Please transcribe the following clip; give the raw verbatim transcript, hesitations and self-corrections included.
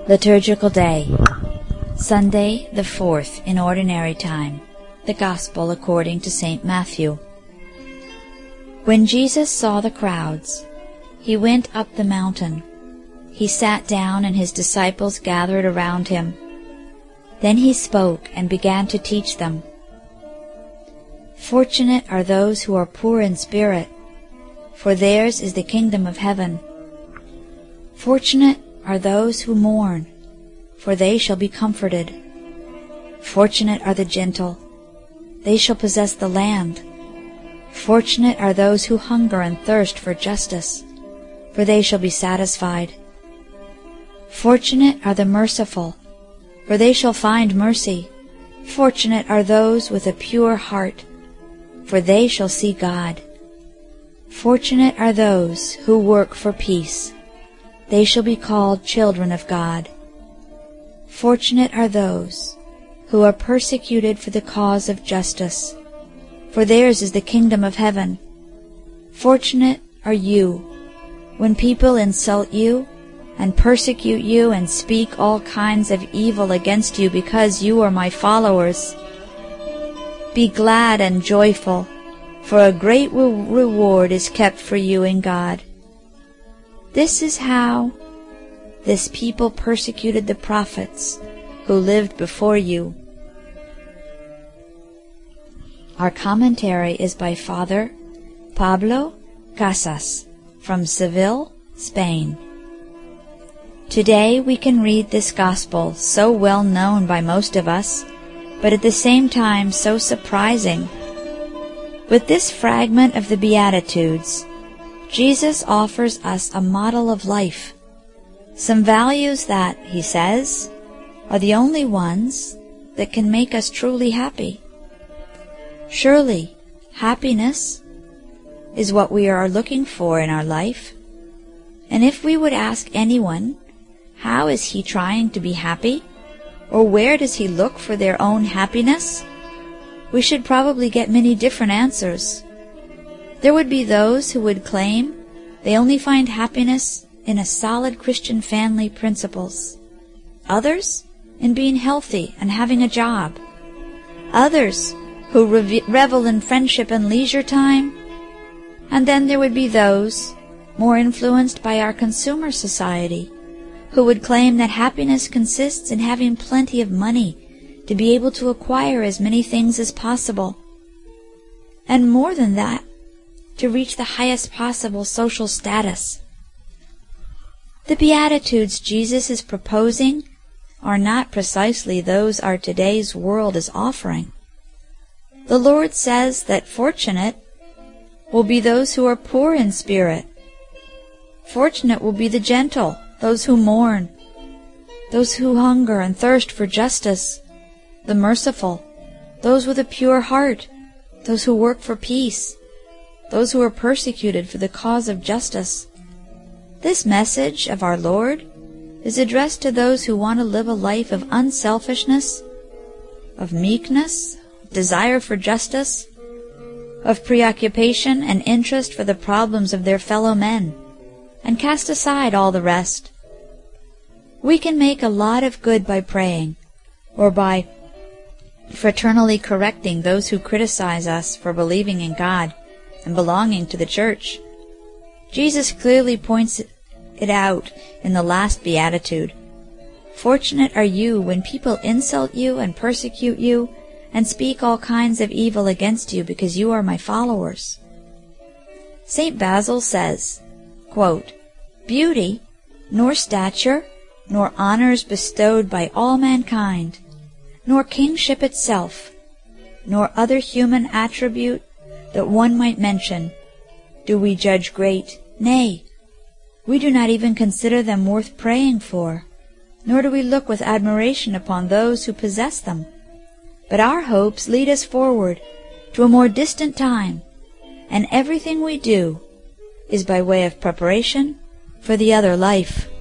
Liturgical Day, Sunday the fourth in Ordinary Time. The Gospel according to Saint Matthew. When Jesus saw the crowds, he went up the mountain. He sat down, and his disciples gathered around him. Then he spoke and began to teach them. Fortunate are those who are poor in spirit, for theirs is the kingdom of heaven. Fortunate are those who mourn, for they shall be comforted. Fortunate are the gentle, they shall possess the land. Fortunate are those who hunger and thirst for justice, for they shall be satisfied. Fortunate are the merciful, for they shall find mercy. Fortunate are those with a pure heart, for they shall see God. Fortunate are those who work for peace, they shall be called children of God. Fortunate are those who are persecuted for the cause of justice, for theirs is the kingdom of heaven. Fortunate are you when people insult you and persecute you and speak all kinds of evil against you because you are my followers. Be glad and joyful, for a great re- reward is kept for you in God. This is how this people persecuted the prophets who lived before you. Our commentary is by Father Pablo Casas from Seville, Spain. Today we can read this gospel so well known by most of us, but at the same time so surprising. With this fragment of the Beatitudes, Jesus offers us a model of life, some values that, he says, are the only ones that can make us truly happy. Surely, happiness is what we are looking for in our life. And if we would ask anyone, how is he trying to be happy? Or where does he look for their own happiness? We should probably get many different answers. There would be those who would claim they only find happiness in a solid Christian family principles. Others in being healthy and having a job. Others who rev- revel in friendship and leisure time. And then there would be those more influenced by our consumer society who would claim that happiness consists in having plenty of money to be able to acquire as many things as possible. And more than that, to reach the highest possible social status. The Beatitudes Jesus is proposing are not precisely those our today's world is offering. The Lord says that fortunate will be those who are poor in spirit. Fortunate will be the gentle, those who mourn, those who hunger and thirst for justice, the merciful, those with a pure heart, those who work for peace, those who are persecuted for the cause of justice. This message of our Lord is addressed to those who want to live a life of unselfishness, of meekness, desire for justice, of preoccupation and interest for the problems of their fellow men, and cast aside all the rest. We can make a lot of good by praying, or by fraternally correcting those who criticize us for believing in God and belonging to the church. Jesus clearly points it out in the last beatitude. Fortunate are you when people insult you and persecute you and speak all kinds of evil against you because you are my followers. Saint Basil says, quote, Beauty, nor stature, nor honors bestowed by all mankind, nor kingship itself, nor other human attribute that one might mention, do we judge great. Nay, we do not even consider them worth praying for, nor do we look with admiration upon those who possess them. But our hopes lead us forward to a more distant time, and everything we do is by way of preparation for the other life.